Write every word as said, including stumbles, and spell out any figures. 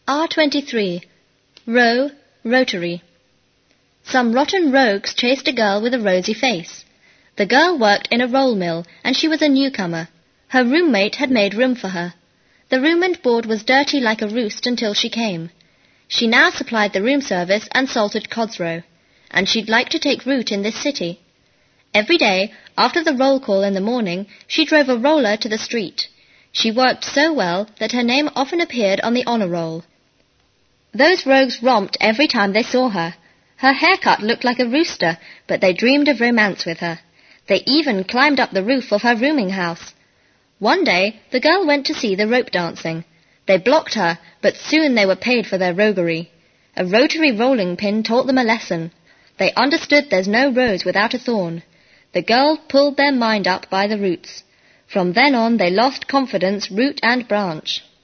R twenty-three. Row, Rotary. Some rotten rogues chased a girl with a rosy face. The girl worked in a roll mill, and she was a newcomer. Her roommate had made room for her. The room and board was dirty like a roost until she came. She now supplied the room service and salted cod's roe, and she'd like to take root in this city. Every day, after the roll call in the morning, she drove a roller to the street. She worked so well that her name often appeared on the honour roll. Those rogues romped every time they saw her. Her haircut looked like a rooster, but they dreamed of romance with her. They even climbed up the roof of her rooming house. One day, the girl went to see the rope dancing. They blocked her, but soon they were paid for their roguery. A rotary rolling pin taught them a lesson. They understood there's no rose without a thorn. The girl pulled their mind up by the roots. From then on they lost confidence root and branch.